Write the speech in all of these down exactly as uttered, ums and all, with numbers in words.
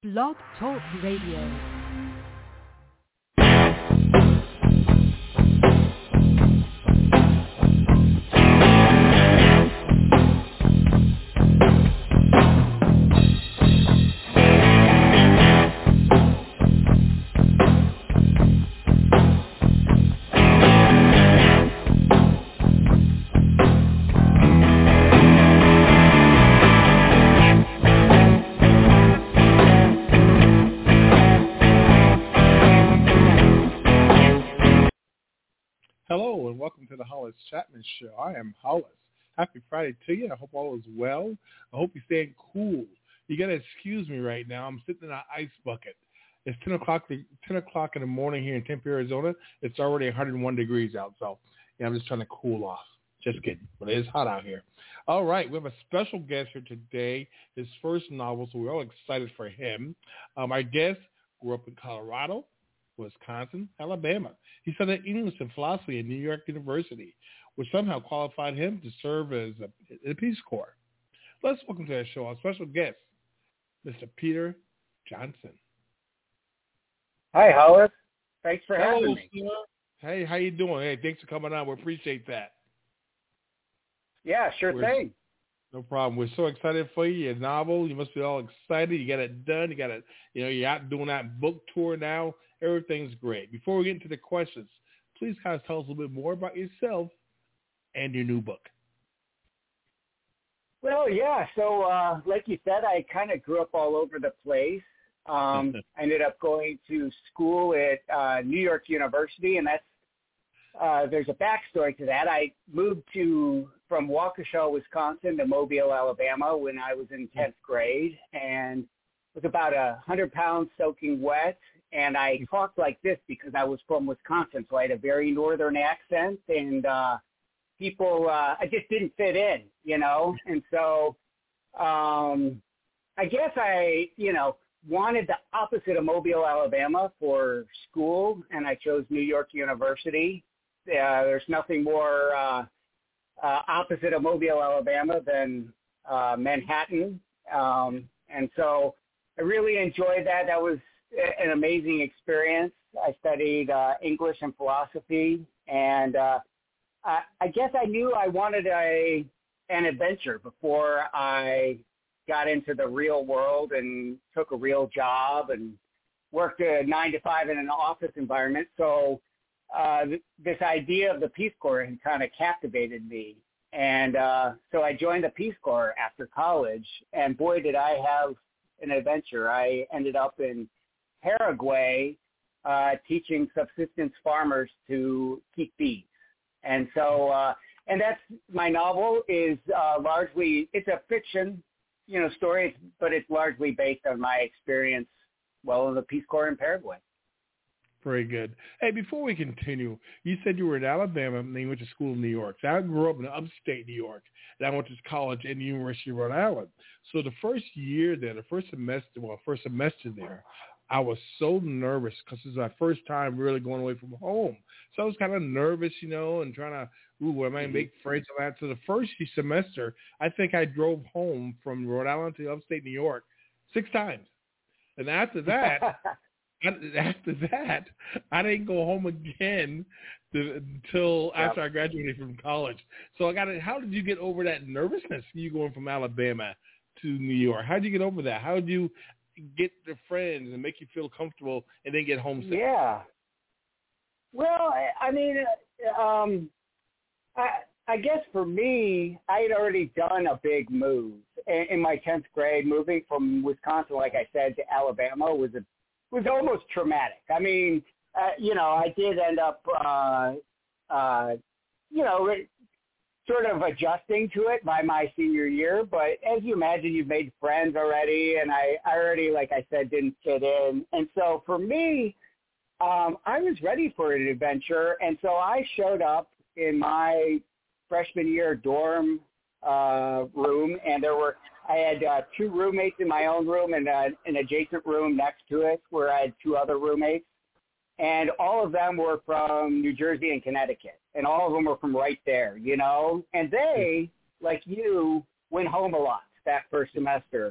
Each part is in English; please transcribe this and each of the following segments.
Blog Talk Radio. Hello and welcome to the Hollis Chapman Show. I am Hollis. Happy Friday to you. I hope all is well. I hope you're staying cool. You got to excuse me right now. I'm sitting in an ice bucket. It's ten o'clock, ten o'clock in the morning here in Tempe, Arizona. It's already one hundred one degrees out, so yeah, I'm just trying to cool off. Just kidding, but it is hot out here. All right, we have a special guest here today. His first novel, so we're all excited for him. Um, our guest grew up in Colorado, Wisconsin, Alabama. He studied English and philosophy at New York University, which somehow qualified him to serve as a, a Peace Corps. Let's welcome to our show our special guest, Mister Peter Johnson. Hi, Hollis. Thanks for Hello, having me. Sir. Hey, how you doing? Hey, thanks for coming on. We appreciate that. Yeah, sure We're, thing. No problem. We're so excited for you. Your novel, you must be all excited. You got it done. You got it. You know, you're out doing that book tour now. Everything's great. Before we get into the questions, please kind of tell us a little bit more about yourself and your new book. Well, yeah. So, uh, like you said, I kind of grew up all over the place. Um, I ended up going to school at uh, New York University, and that's uh, there's a backstory to that. I moved to from Waukesha, Wisconsin, to Mobile, Alabama, when I was in tenth grade, and was about a hundred pounds soaking wet. And I talked like this because I was from Wisconsin, so I had a very northern accent, and uh, people, uh, I just didn't fit in, you know. And so um, I guess I, you know, wanted the opposite of Mobile, Alabama for school, and I chose New York University. Uh, there's nothing more uh, uh, opposite of Mobile, Alabama than uh, Manhattan. Um, and so I really enjoyed that. That was an amazing experience. I studied uh, English and philosophy, and uh, I, I guess I knew I wanted a an adventure before I got into the real world and took a real job and worked a nine to five in an office environment. So uh, th- this idea of the Peace Corps had kind of captivated me. And uh, so I joined the Peace Corps after college, and boy, did I have an adventure. I ended up in Paraguay, uh, teaching subsistence farmers to keep bees. And so, uh, and that's, my novel is uh, largely, it's a fiction, you know, story, but it's largely based on my experience, well, in the Peace Corps in Paraguay. Very good. Hey, before we continue, you said you were in Alabama and you went to school in New York. So I grew up in upstate New York, and I went to college at the University of Rhode Island. So the first year there, the first semester, well, first semester there, I was so nervous because it was my first time really going away from home. So I was kind of nervous, you know, and trying to, ooh, am I going to make friends and that? So the first semester, I think I drove home from Rhode Island to upstate New York six times. And after that, after that, I didn't go home again to, until after yep. I graduated from college. So I got to, how did you get over that nervousness, you going from Alabama to New York? How did you get over that? How did you get the friends and make you feel comfortable and then get homesick? Yeah. Well, I mean, um, I, I guess for me, I had already done a big move in, in my tenth grade. Moving from Wisconsin, like I said, to Alabama was a was almost traumatic. I mean, uh, you know, I did end up, uh, uh, you know, sort of adjusting to it by my senior year. But as you imagine, you've made friends already, and I, I already, like I said, didn't fit in. And so for me, um, I was ready for an adventure. And so I showed up in my freshman year dorm uh, room, and there were, I had uh, two roommates in my own room and uh, an adjacent room next to it where I had two other roommates. And all of them were from New Jersey and Connecticut. And all of them were from right there, you know. And they, like you, went home a lot that first semester.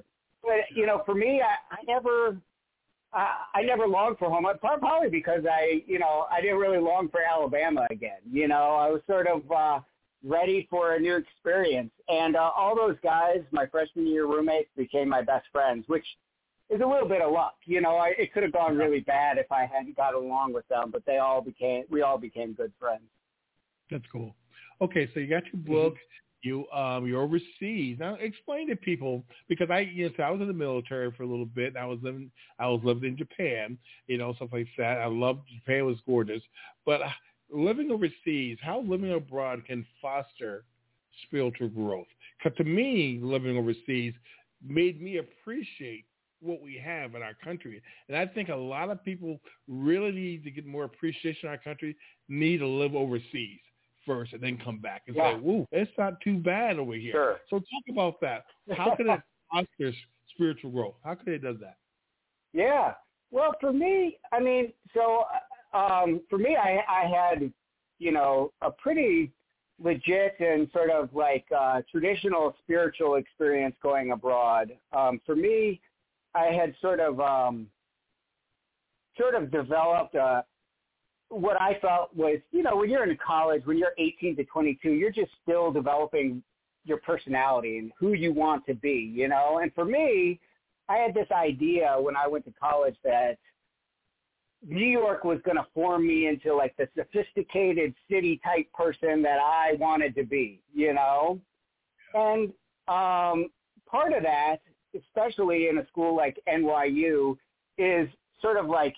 but you know, for me, I, I never, I, I never longed for home. Probably because I, you know, I didn't really long for Alabama again. You know, I was sort of uh, ready for a new experience, and uh, all those guys, my freshman year roommates, became my best friends, which is a little bit of luck. You know, I, it could have gone really bad if I hadn't got along with them, but they all became, we all became good friends. That's cool. Okay, so you got your book. Mm-hmm. You um, you're overseas. Now, explain to people, because I, you know, so I was in the military for a little bit. And I was living, I was living in Japan. You know, stuff like that. I loved Japan; was gorgeous. But uh, living overseas, how living abroad can foster spiritual growth? Because to me, living overseas made me appreciate what we have in our country. And I think a lot of people really need to get more appreciation in our country, need to live overseas first and then come back and yeah. say, woo, it's not too bad over here. Sure. So talk about that. How can it foster spiritual growth? How can it do that? Yeah. Well, for me, I mean, so um, for me, I, I had, you know, a pretty legit and sort of like uh, traditional spiritual experience going abroad. Um, for me, I had sort of um, sort of developed a, what I felt was, you know, when you're in college, when you're eighteen to twenty-two, you're just still developing your personality and who you want to be, you know. And for me, I had this idea when I went to college that New York was going to form me into like the sophisticated city type person that I wanted to be, you know. And um, part of that, especially in a school like N Y U, is sort of like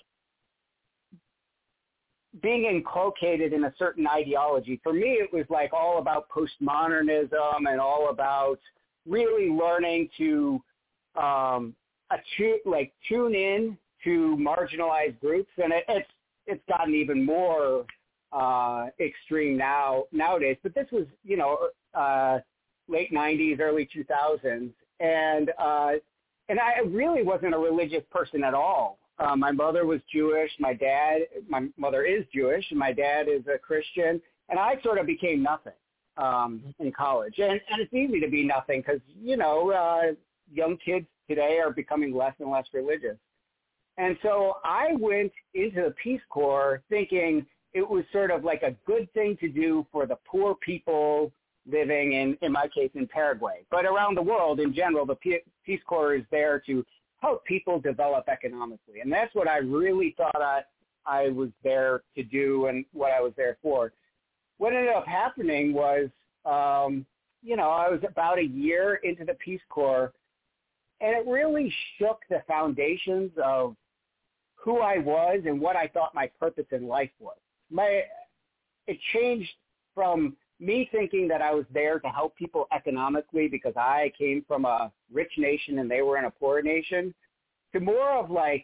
being inculcated in a certain ideology. For me, it was like all about postmodernism and all about really learning to um, attune, like tune in to marginalized groups. And it, it's it's gotten even more uh, extreme now nowadays. But this was, you know, uh, late nineties, early two thousands. And uh, and I really wasn't a religious person at all. Uh, my mother was Jewish. My dad, my mother is Jewish, and my dad is a Christian. And I sort of became nothing um, in college. And, and it's easy to be nothing because, you know, uh, young kids today are becoming less and less religious. And so I went into the Peace Corps thinking it was sort of like a good thing to do for the poor people living in, in my case, in Paraguay. But around the world in general, the Peace Corps is there to help people develop economically. And that's what I really thought I, I was there to do and what I was there for. What ended up happening was, um, you know, I was about a year into the Peace Corps, and it really shook the foundations of who I was and what I thought my purpose in life was. My, it changed from me thinking that I was there to help people economically because I came from a rich nation and they were in a poor nation, to more of like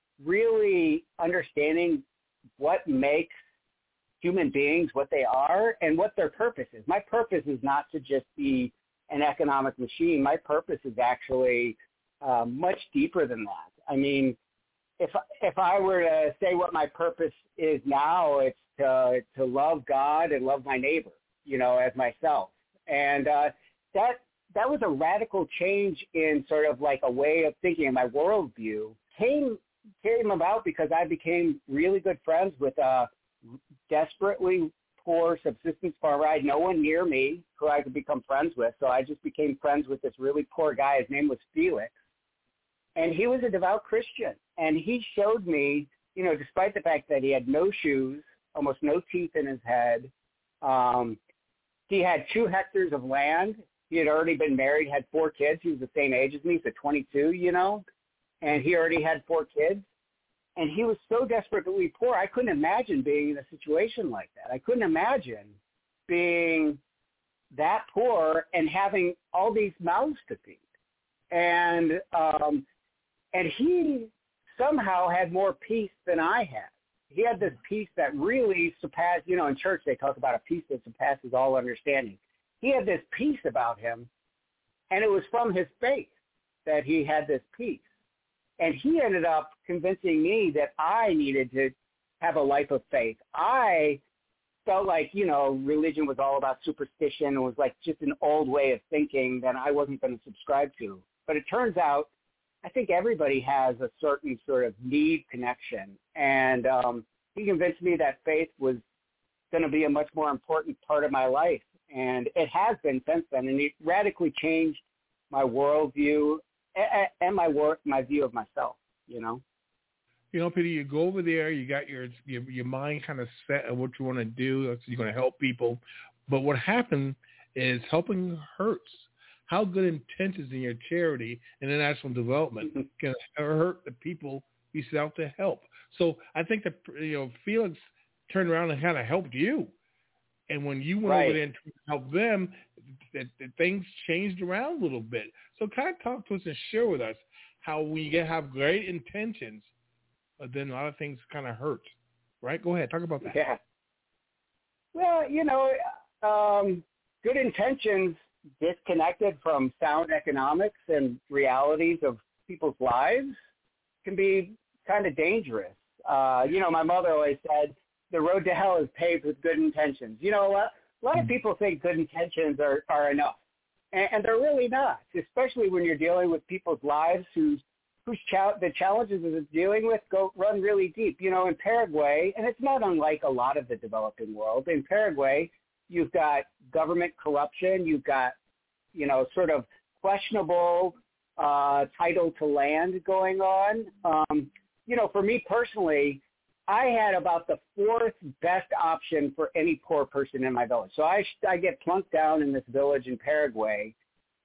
really understanding what makes human beings what they are and what their purpose is. My purpose is not to just be an economic machine. My purpose is actually uh, much deeper than that. I mean, if if I were to say what my purpose is now, it's to to love God and love my neighbor, you know, as myself. And uh, that that was a radical change in sort of like a way of thinking, and my worldview came came about because I became really good friends with a desperately poor subsistence farmer. I had no one near me who I could become friends with, so I just became friends with this really poor guy. His name was Felix, and he was a devout Christian. And he showed me, you know, despite the fact that he had no shoes, almost no teeth in his head, um, he had two hectares of land. He had already been married, had four kids. He was the same age as me, so twenty-two, you know, and he already had four kids. And he was so desperately poor, I couldn't imagine being in a situation like that. I couldn't imagine being that poor and having all these mouths to feed. And um, and he somehow had more peace than I had. He had this peace that really surpassed, you know, in church they talk about a peace that surpasses all understanding. He had this peace about him, and it was from his faith that he had this peace. And he ended up convincing me that I needed to have a life of faith. I felt like, you know, religion was all about superstition. It was like just an old way of thinking that I wasn't going to subscribe to. But it turns out I think everybody has a certain sort of need connection. And um, he convinced me that faith was going to be a much more important part of my life. And it has been since then. And it radically changed my worldview and my work, my view of myself, you know. You know, Peter, you go over there, you got your your, your mind kind of set on what you want to do. You're going to help people. But what happened is helping hurts. How good intentions in your charity and international development can hurt the people you set out to help. So I think that, you know, Felix turned around and kind of helped you. And when you went right. over there and helped them, that, that things changed around a little bit. So kind of talk to us and share with us how we get, have great intentions, but then a lot of things kind of hurt. Right? Go ahead. Talk about that. Yeah. Well, you know, um, good intentions disconnected from sound economics and realities of people's lives can be kind of dangerous. Uh, you know, my mother always said, the road to hell is paved with good intentions. You know, a lot, a lot of people think good intentions are, are enough, and, and they're really not, especially when you're dealing with people's lives whose whose cha- the challenges that they're dealing with go run really deep. You know, in Paraguay, and it's not unlike a lot of the developing world, in Paraguay, you've got government corruption. You've got, you know, sort of questionable uh, title to land going on. Um, you know, for me personally, I had about the fourth best option for any poor person in my village. So I, I get plunked down in this village in Paraguay,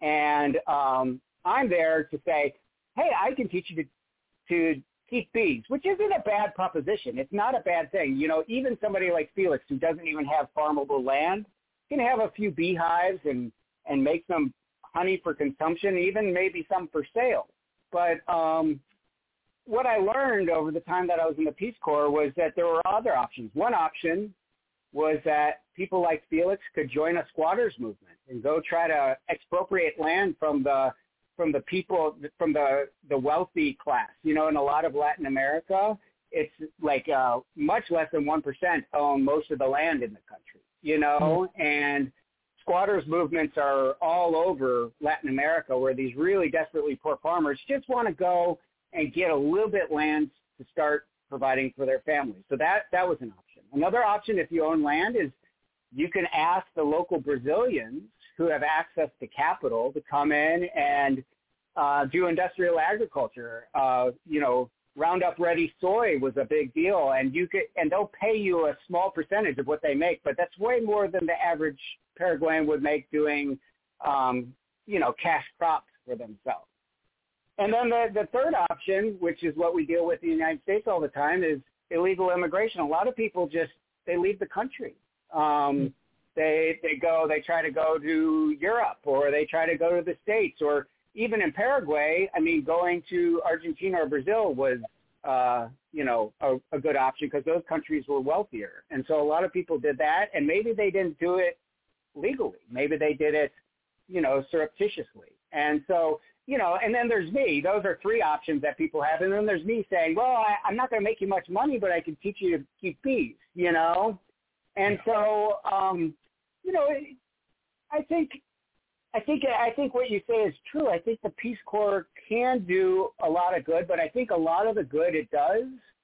and um, I'm there to say, hey, I can teach you to, to keep bees, which isn't a bad proposition. It's not a bad thing. You know, even somebody like Felix, who doesn't even have farmable land, can have a few beehives and, and make some honey for consumption, even maybe some for sale. But um, what I learned over the time that I was in the Peace Corps was that there were other options. One option was that people like Felix could join a squatters movement and go try to expropriate land from the from the people, from the, the wealthy class. You know, in a lot of Latin America, it's like uh, much less than one percent own most of the land in the country, you know, mm-hmm. and squatters movements are all over Latin America, where these really desperately poor farmers just want to go and get a little bit land to start providing for their families. So that, that was an option. Another option, if you own land, is you can ask the local Brazilians who have access to capital to come in and uh, do industrial agriculture. Uh, you know, Roundup Ready soy was a big deal, and you could, and they'll pay you a small percentage of what they make, but that's way more than the average Paraguayan would make doing, um, you know, cash crops for themselves. And then the, the third option, which is what we deal with in the United States all the time, is illegal immigration. A lot of people just, they leave the country. Um, they they go, they try to go to Europe, or they try to go to the States, or even in Paraguay, I mean, going to Argentina or Brazil was, uh, you know, a, a good option because those countries were wealthier. And so a lot of people did that, and maybe they didn't do it legally. Maybe they did it, you know, surreptitiously. And so, you know, and then there's me. Those are three options that people have. And then there's me saying, well, I, I'm not going to make you much money, but I can teach you to keep bees, you know? And so, um, you know, I think, I think, I think what you say is true. I think the Peace Corps can do a lot of good, but I think a lot of the good it does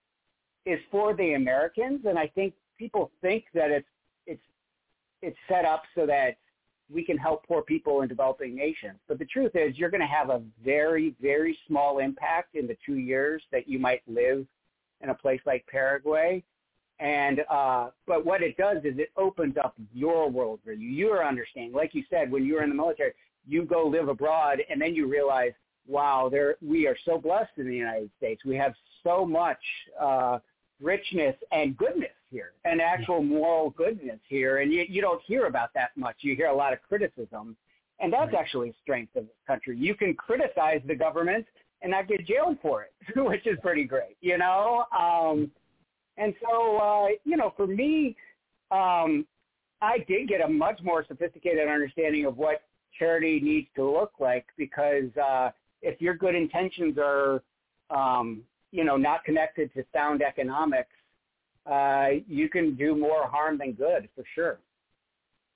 is for the Americans. And I think people think that it's, it's, it's set up so that we can help poor people in developing nations. But the truth is you're going to have a very, very small impact in the two years that you might live in a place like Paraguay. And, uh, but what it does is it opens up your world for you, your understanding. Like you said, when you were in the military, you go live abroad and then you realize, wow, there, we are so blessed in the United States. We have so much, uh, richness and goodness here, and actual moral goodness here. And you, you don't hear about that much. You hear a lot of criticism, and that's right. Actually a strength of this country. You can criticize the government and not get jailed for it, which is pretty great, you know? Um, and so, uh, you know, for me, um, I did get a much more sophisticated understanding of what charity needs to look like, because uh, if your good intentions are, um, you know, not connected to sound economics, uh, you can do more harm than good, for sure.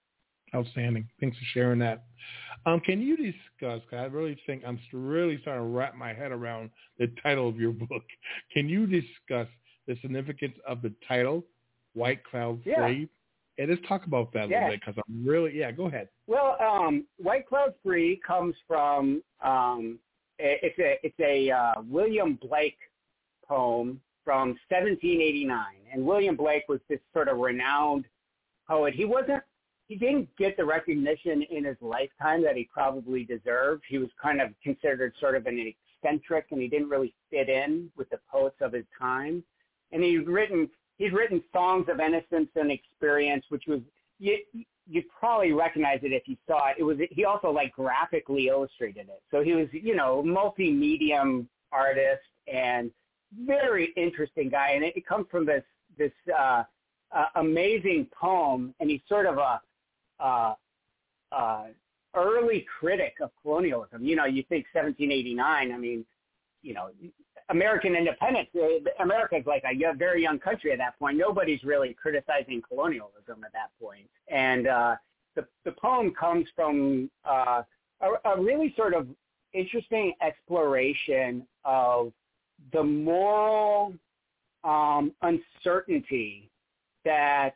Outstanding. Thanks for sharing that. Um, can you discuss, 'cause I really think I'm really starting to wrap my head around the title of your book. Can you discuss the significance of the title, White Cloud Yeah. Free? And let's talk about that a Yeah. little bit, because I'm really, yeah, go ahead. Well, um, White Cloud Free comes from, um, it's a, it's a uh, William Blake poem from seventeen eighty-nine. And William Blake was this sort of renowned poet. He wasn't, he didn't get the recognition in his lifetime that he probably deserved. He was kind of considered sort of an eccentric, and he didn't really fit in with the poets of his time. And he's written, he's written songs of innocence and experience, which was, you, you'd probably recognize it if you saw it. It was, he also like graphically illustrated it. So he was, you know, multi-medium artist and very interesting guy. And it, it comes from this, this, uh, uh, amazing poem. And he's sort of a, uh, uh, early critic of colonialism. You know, you think seventeen eighty-nine, I mean, you know, American independence, America is like a very young country at that point. Nobody's really criticizing colonialism at that point. And uh, the, the poem comes from uh, a, a really sort of interesting exploration of the moral um, uncertainty that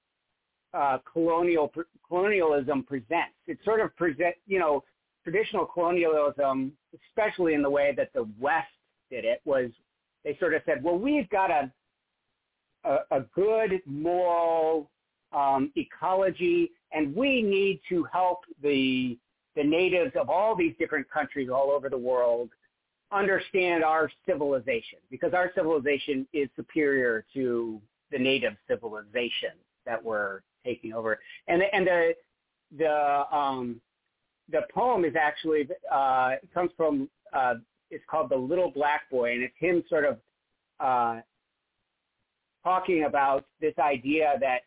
uh, colonial colonialism presents. It sort of present, you know, traditional colonialism, especially in the way that the West did it, was they sort of said, well, we've got a a, a good moral um, ecology, and we need to help the the natives of all these different countries all over the world understand our civilization, because our civilization is superior to the native civilization that we're taking over. And the, and the the um, the poem is actually uh, it comes from uh, it's called The Little Black Boy, and it's him sort of uh, talking about this idea that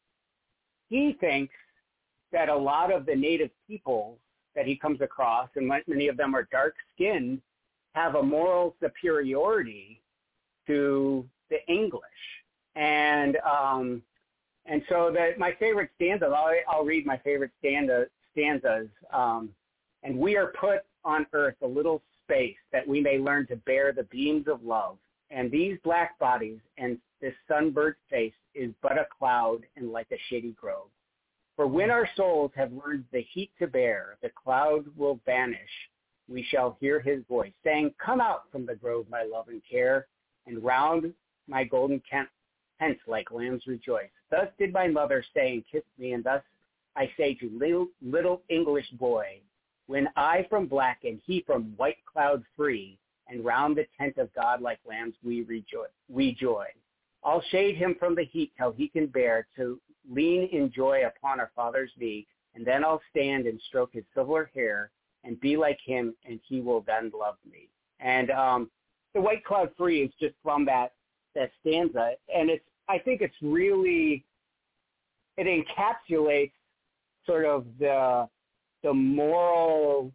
he thinks that a lot of the native people that he comes across, and many of them are dark-skinned, have a moral superiority to the English. And um, and so that my favorite stanza, I'll, I'll read my favorite stanza, stanzas. Um, and we are put on earth a little space that we may learn to bear the beams of love. And these black bodies and this sunburnt face is but a cloud and like a shady grove. For when our souls have learned the heat to bear, the cloud will vanish. We shall hear his voice saying, come out from the grove, my love and care, and round my golden tent like lambs rejoice. Thus did my mother say and kiss me, and thus I say to little, little English boy, when I from black and he from white cloud free, and round the tent of God like lambs we rejoice, we joy. I'll shade him from the heat till he can bear to lean in joy upon our Father's knee, and then I'll stand and stroke his silver hair and be like him, and he will then love me. And um, the white cloud free is just from that that stanza, and it's I think it's really it encapsulates sort of the the moral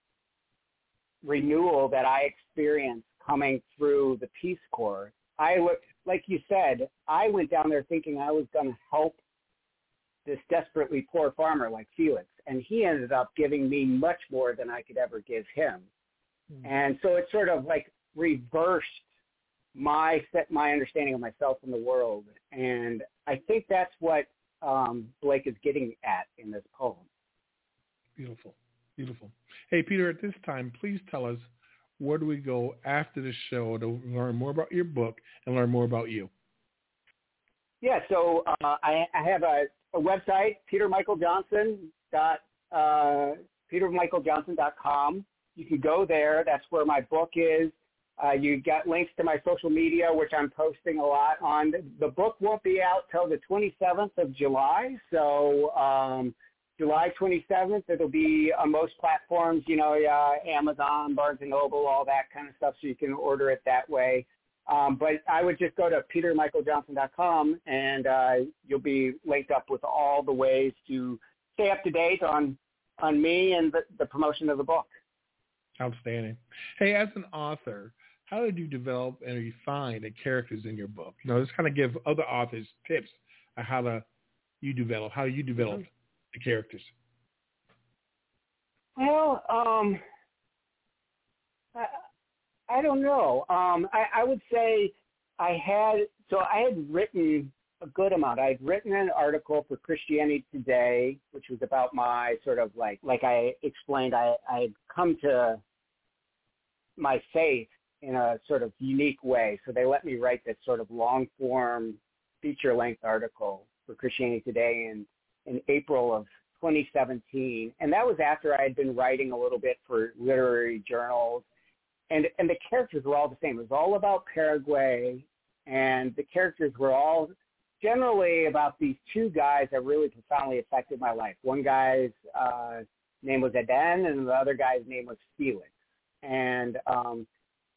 renewal that I experienced coming through the Peace Corps. I would, like you said, I went down there thinking I was going to help this desperately poor farmer like Felix, and he ended up giving me much more than I could ever give him. Mm. And so it sort of like reversed my set my understanding of myself in the world, and I think that's what um, Blake is getting at in this poem. Beautiful, beautiful. Hey, Peter, at this time, please tell us where do we go after the show to learn more about your book and learn more about you? Yeah, so uh, I, I have a, a website, Peter Michael Johnson dot uh, Peter Michael Johnson dot com. You can go there. That's where my book is. Uh, you got links to my social media, which I'm posting a lot on. The book won't be out till the twenty-seventh of July, so um, July twenty-seventh, it'll be on most platforms, you know, uh, Amazon, Barnes and Noble, all that kind of stuff, so you can order it that way. Um, but I would just go to Peter Michael Johnson dot com, and uh, you'll be linked up with all the ways to stay up to date on on me and the, the promotion of the book. Outstanding. Hey, as an author, how did you develop and refine the characters in your book? You know, just kind of give other authors tips on how to you develop, how you develop mm-hmm. the characters? Well, um, I, I don't know. Um, I, I would say I had, so I had written a good amount. I'd written an article for Christianity Today, which was about my sort of like, like I explained, I, I had come to my faith in a sort of unique way. So they let me write this sort of long form feature length article for Christianity Today in, in April of twenty seventeen. And that was after I had been writing a little bit for literary journals. And, and the characters were all the same. It was all about Paraguay. And the characters were all generally about these two guys that really profoundly affected my life. One guy's uh, name was Eden, and the other guy's name was Felix. And um,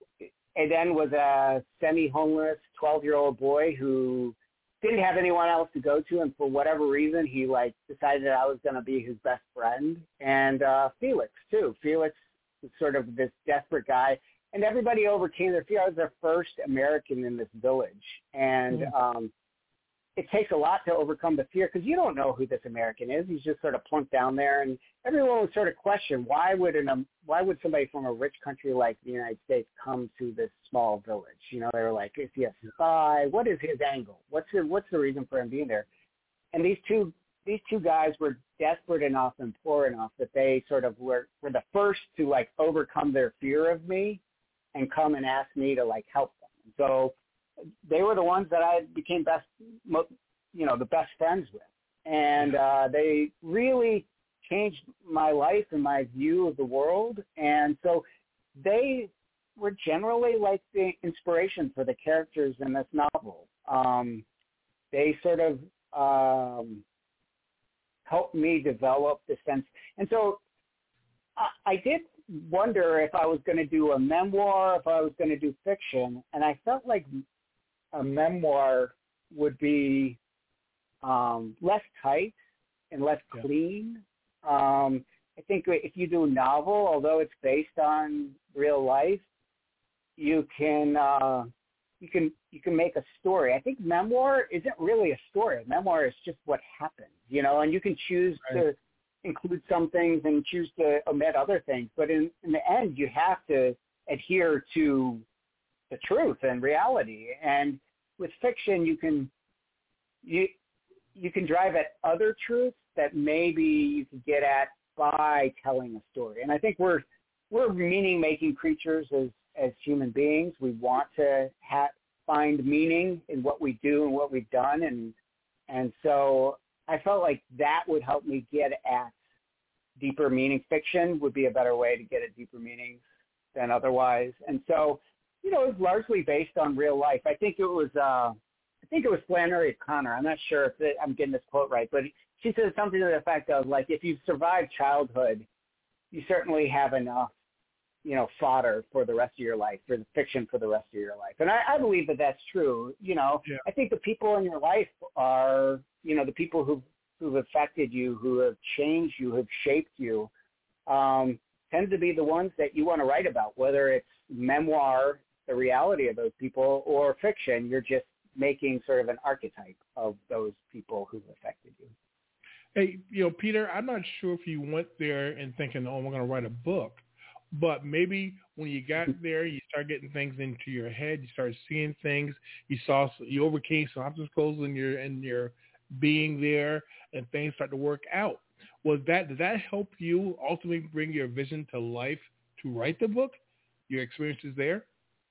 Eden was a semi-homeless twelve-year-old boy who didn't have anyone else to go to, and for whatever reason, he like decided I was going to be his best friend. And uh, Felix too. Felix was sort of this desperate guy, and everybody overcame their fear. I was the first American in this village, and mm. um, it takes a lot to overcome the fear because you don't know who this American is. He's just sort of plunked down there, and everyone would sort of question why would an um, why would somebody from a rich country like the United States come to this small village? You know, they were like, is he a spy? What is his angle? What's the, what's the reason for him being there? And these two these two guys were desperate enough and poor enough that they sort of were were the first to like overcome their fear of me and come and ask me to like help them. So they were the ones that I became best, you know, the best friends with. And uh, they really changed my life and my view of the world. And so they were generally like the inspiration for the characters in this novel. Um, they sort of um, helped me develop the sense. And so I, I did wonder if I was going to do a memoir, if I was going to do fiction. And I felt like a memoir would be um, less tight and less clean. Um, I think if you do a novel, although it's based on real life, you can uh, you can you can make a story. I think memoir isn't really a story. A memoir is just what happened, you know. And you can choose right. to include some things and choose to omit other things. But in, in the end, you have to adhere to the truth and reality. And with fiction, you can you you can drive at other truths that maybe you could get at by telling a story. And I think we're we're meaning-making creatures as as human beings. We want to ha- find meaning in what we do and what we've done, and and so I felt like that would help me get at deeper meaning. Fiction would be a better way to get at deeper meanings than otherwise. And so, you know, it was largely based on real life. I think it was, uh, I think it was Flannery O'Connor. I'm not sure if it, I'm getting this quote right, but she said something to the effect of like, if you've survived childhood, you certainly have enough, you know, fodder for the rest of your life, for the fiction for the rest of your life. And I, I believe that that's true. You know, yeah. I think the people in your life are, you know, the people who who've affected you, who have changed you, who've shaped you, um, tend to be the ones that you want to write about, whether it's memoir, the reality of those people, or fiction. You're just making sort of an archetype of those people who've affected you. Hey, you know, Peter, I'm not sure if you went there and thinking, oh, I'm going to write a book, but maybe when you got there, you start getting things into your head, you started seeing things, you saw, you overcame some obstacles in your, in your being there, and things start to work out. Was that, did that help you ultimately bring your vision to life to write the book, your experiences there?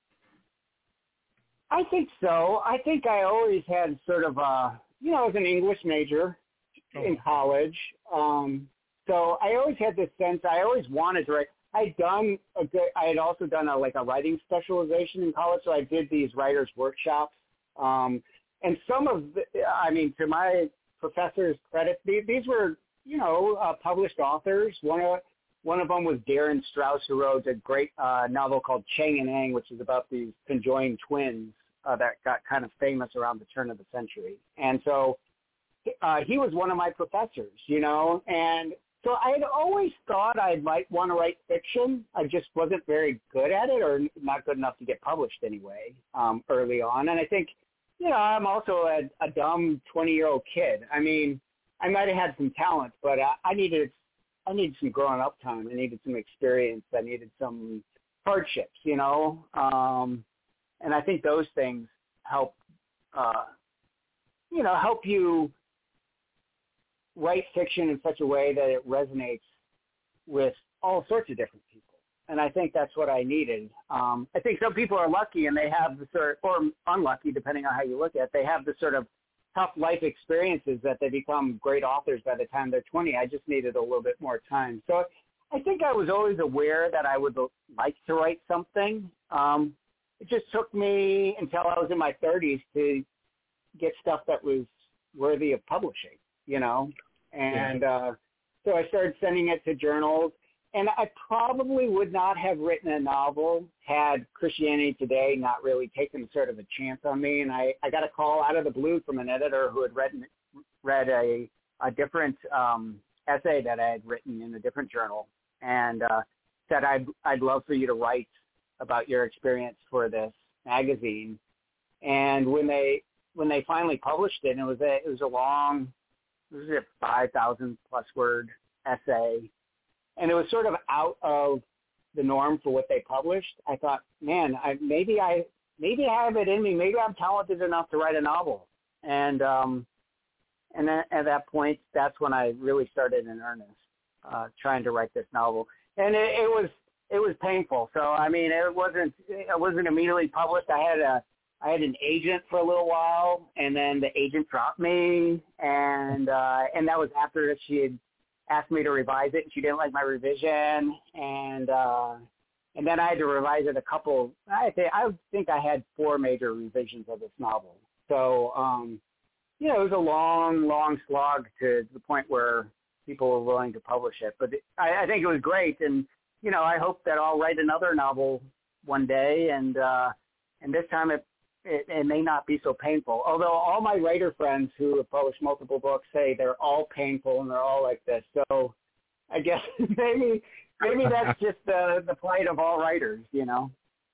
I think so. I think I always had sort of a, you know, I was an English major oh. in college. Um, so I always had this sense, I always wanted to write. I'd done a good, I had also done a, like a writing specialization in college. So I did these writers workshops. Um, and some of the, I mean, to my professor's credit, these were, you know, uh, published authors. One of, one of them was Darren Strauss, who wrote a great uh, novel called Chang and Eng, which is about these conjoined twins uh, that got kind of famous around the turn of the century. And so uh, he was one of my professors, you know, and so I had always thought I might want to write fiction. I just wasn't very good at it, or not good enough to get published anyway um, early on. And I think, you know, I'm also a, a dumb twenty-year-old kid. I mean, I might have had some talent, but I, I needed I needed some growing up time. I needed some experience. I needed some hardships, you know. Um, and I think those things help, uh, you know, help you write fiction in such a way that it resonates with all sorts of different people. And I think that's what I needed. Um, I think some people are lucky and they have the sort, or unlucky, depending on how you look at it, they have the sort of tough life experiences that they become great authors by the time they're twenty. I just needed a little bit more time. So I think I was always aware that I would like to write something. Um, it just took me until I was in my thirties to get stuff that was worthy of publishing, you know. And yeah. uh, so I started sending it to journals. And I probably would not have written a novel had Christianity Today not really taken sort of a chance on me. And I, I got a call out of the blue from an editor who had read, read a, a different um, essay that I had written in a different journal and uh, said, I'd, I'd love for you to write about your experience for this magazine. And when they when they finally published it, and it was a, it was a long, it was a five thousand plus word essay, and it was sort of out of the norm for what they published. I thought, man, I, maybe I maybe I have it in me. Maybe I'm talented enough to write a novel. And um, and then at that point, that's when I really started in earnest, uh, trying to write this novel. And it, it was it was painful. So I mean, it wasn't it wasn't immediately published. I had a I had an agent for a little while, and then the agent dropped me, and uh, and that was after she had asked me to revise it, and she didn't like my revision, and uh, and then I had to revise it a couple. I think I think I had four major revisions of this novel. So um, you know, it was a long, long slog to the point where people were willing to publish it. But it, I, I think it was great, and you know, I hope that I'll write another novel one day, and uh, and this time it. It, it may not be so painful. Although all my writer friends who have published multiple books say they're all painful and they're all like this. So I guess maybe maybe that's just the, the plight of all writers, you know.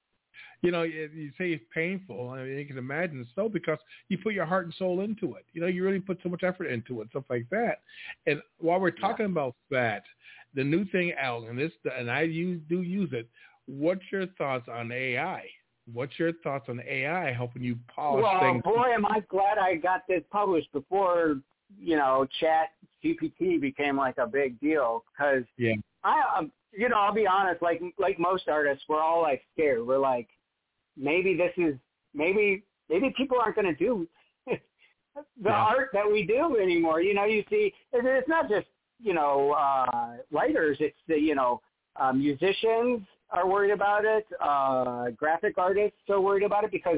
You know, you say it's painful. I mean, you can imagine so because you put your heart and soul into it. You know, you really put so much effort into it, stuff like that. And while we're talking yeah. about that, the new thing out, and this, and I use, do use it. What's your thoughts on A I? What's your thoughts on A I helping you polish well, things? Well, boy, am I glad I got this published before, you know, Chat G P T became like a big deal. Because yeah. I, you know, I'll be honest, like like most artists, we're all like scared. We're like, maybe this is, maybe maybe people aren't going to do the yeah. art that we do anymore. You know, you see, it's not just, you know, uh, writers. It's the, you know, uh, musicians are worried about it. Uh, graphic artists are worried about it because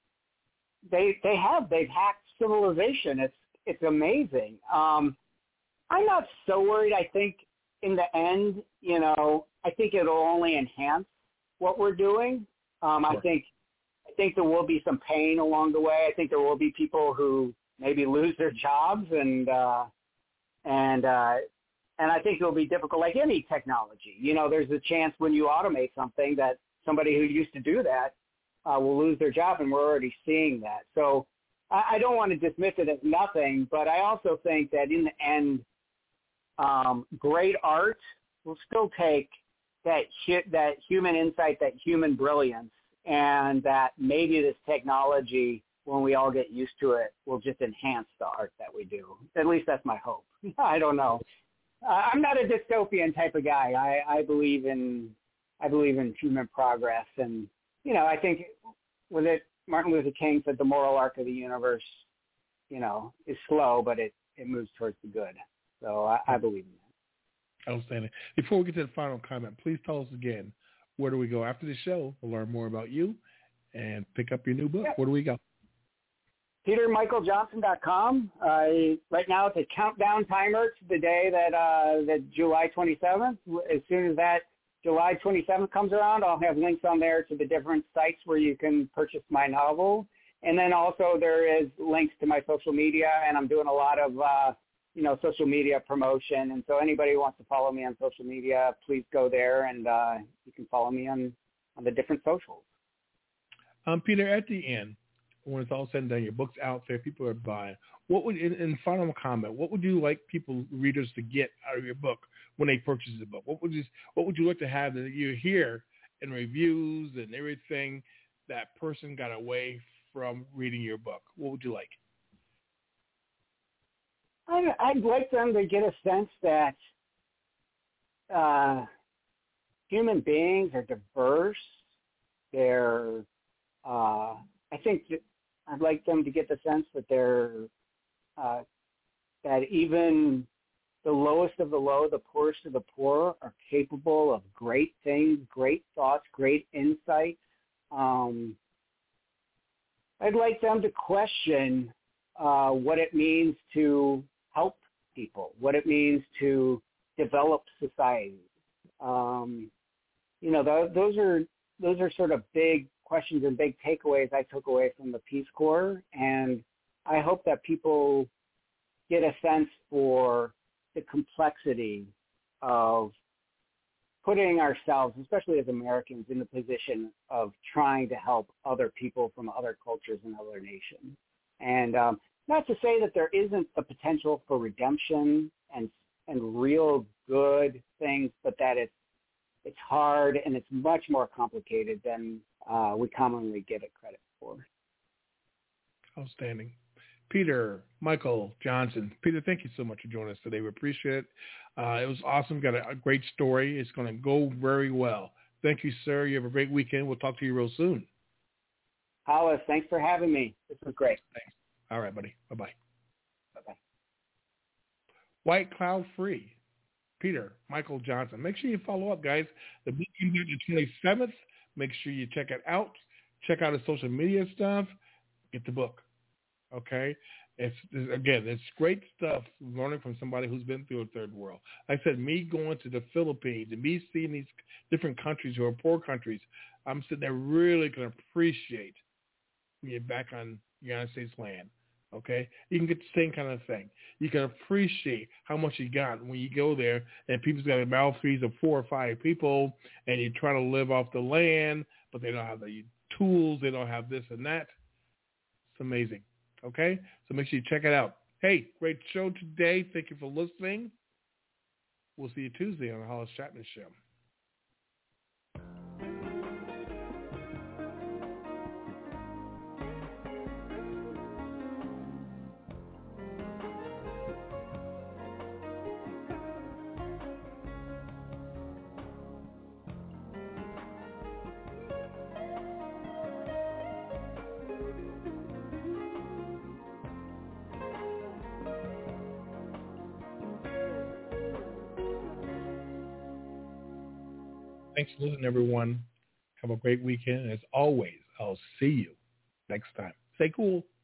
they they have they've hacked civilization. It's it's amazing. Um, I'm not so worried. I think in the end, you know, I think it'll only enhance what we're doing. Um, sure. I think I think there will be some pain along the way. I think there will be people who maybe lose their jobs and uh, and uh, And I think it'll be difficult, like any technology. You know, there's a chance when you automate something that somebody who used to do that uh, will lose their job, and we're already seeing that. So I, I don't want to dismiss it as nothing, but I also think that in the end, um, great art will still take that that human insight, that human brilliance, and that maybe this technology, when we all get used to it, will just enhance the art that we do. At least that's my hope. I don't know. Uh, I'm not a dystopian type of guy. I, I believe in I believe in human progress, and you know, I think was it Martin Luther King said the moral arc of the universe, you know, is slow, but it, it moves towards the good. So I, I believe in that. Outstanding. Before we get to the final comment, please tell us again, where do we go after the show? We'll learn more about you and pick up your new book. Yeah. Where do we go? Peter Michael Johnson dot com. Uh, right now it's a countdown timer to the day that uh, that July twenty-seventh. As soon as that July twenty-seventh comes around, I'll have links on there to the different sites where you can purchase my novel. And then also there is links to my social media, and I'm doing a lot of, uh, you know, social media promotion. And so anybody who wants to follow me on social media, please go there, and uh, you can follow me on, on the different socials. Um, Peter, at the end, when it's all said and done, your book's out there, people are buying. What would, in, in final comment, what would you like people, readers, to get out of your book when they purchase the book? What would you, what would you like to have that you hear in reviews and everything that person got away from reading your book? What would you like? I'd, I'd like them to get a sense that uh, human beings are diverse. They're, uh, I think that I'd like them to get the sense that they're, uh, that even the lowest of the low, the poorest of the poor, are capable of great things, great thoughts, great insights. Um, I'd like them to question uh, what it means to help people, what it means to develop society. Um, you know, th- those are those are sort of big questions and big takeaways I took away from the Peace Corps, and I hope that people get a sense for the complexity of putting ourselves, especially as Americans, in the position of trying to help other people from other cultures and other nations. And um, not to say that there isn't the potential for redemption and and real good things, but that it's it's hard and it's much more complicated than uh, we commonly give it credit for. Outstanding. Peter Michael Johnson. Peter, thank you so much for joining us today. We appreciate it. Uh, it was awesome. Got a, a great story. It's going to go very well. Thank you, sir. You have a great weekend. We'll talk to you real soon. Hollis, thanks for having me. This was great. Thanks. All right, buddy. Bye-bye. Bye-bye. White Cloud Free. Peter Michael Johnson. Make sure you follow up, guys. The book comes out the twenty-seventh. Make sure you check it out. Check out his social media stuff. Get the book. Okay? It's, it's again, it's great stuff learning from somebody who's been through a third world. Like I said, me going to the Philippines and me seeing these different countries who are poor countries, I'm sitting there really going to appreciate when you're back on United States land. Okay? You can get the same kind of thing. You can appreciate how much you got when you go there and people's got a mouthpiece of four or five people and you're trying to live off the land, but they don't have the tools. They don't have this and that. It's amazing. Okay? So make sure you check it out. Hey, great show today. Thank you for listening. We'll see you Tuesday on the Hollis Chapman Show. Thanks for listening, everyone. Have a great weekend. As always, I'll see you next time. Stay cool.